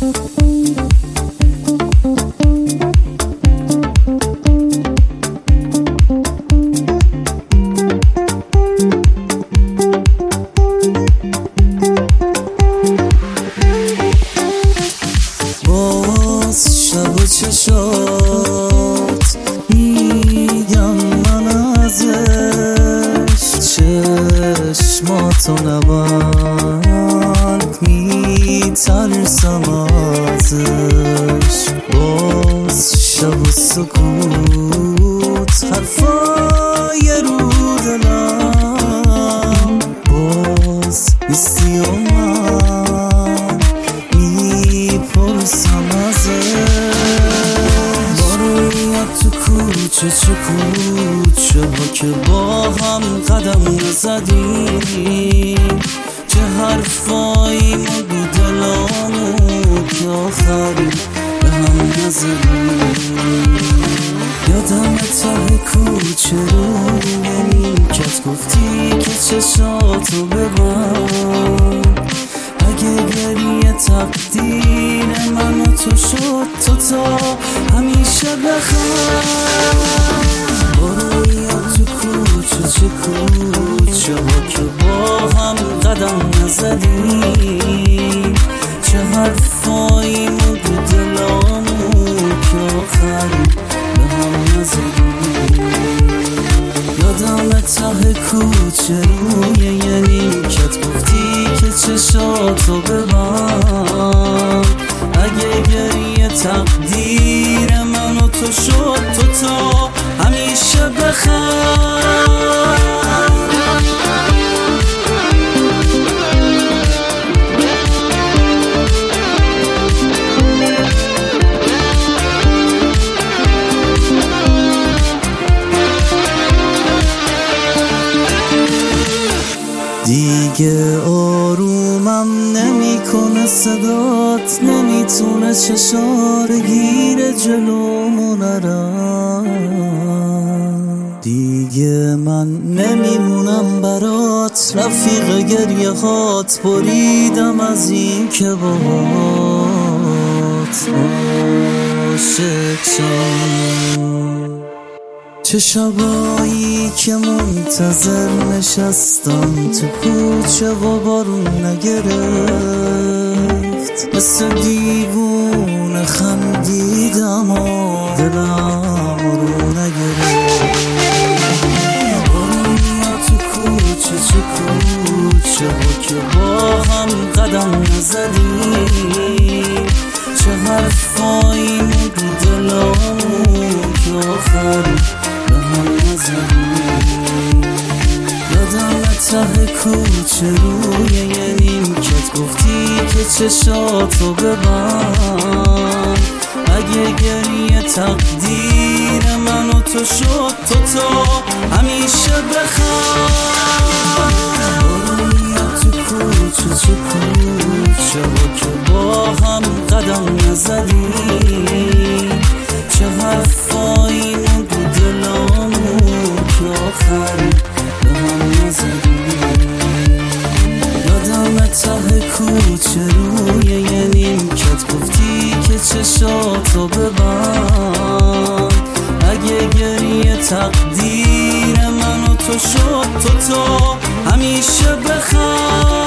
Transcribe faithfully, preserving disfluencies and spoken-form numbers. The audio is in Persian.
شب و چشات میگم من ازش، چشماتو نبند میترسم ازش. باز شب و سکوت حرفای رو دلم، باز نیستی و من میپرسم تو کوچه چه کوچه ها که با هم قدم نزدیم، چه حرفایی مگو دلامو که آخری به هم نزدیم. یادم ته کوچه روی نیمکت گفتی که چشاتو ببند، اگه گریه تقدیر من و تو شد تو تا همیشه بخند. برو تو کوچه چه کوچه ها که با هم قدم نزدیم، چه حرفایی مگو دلامو که آخری به هم نزدیم. یادم ته کوچه روی یه نیمکت گفتی که چشاتو ببند، اگه گریه تقدیر من و تو شد تو تا همیشه بخند. دیگه آرومم نمیکنه صدات، نمیتونه چشاره گیر جلومو نرم. دیگه من نمیمونم برات رفیق گریه هات، بریدم از این که باهات عاشق شم. چه شبایی که منتظر نشستم تو کوچه و بارون نگرفت، مثل دیوونه خندیدم و دلم رو نگرفت. برو تو کوچه چه کوچه ها که با هم قدم نزدیم، چه حرفایی مگو دلامو که آخری یادم ته کوچه روی یه نیمکت گفتی که چشاتو ببند، اگه گریه تقدیر من و تو شد تو تا همیشه بخند. برو تو کوچه چه کوچه ها که با هم قدم نزدیم، چه حرفایی مگو دلامو که آخری به هم نزدیم. یادم ته کوچه روی یه نیمکت گفتی که چشاتو ببند، اگه گریه تقدیر من و تو شد تو تا همیشه بخند.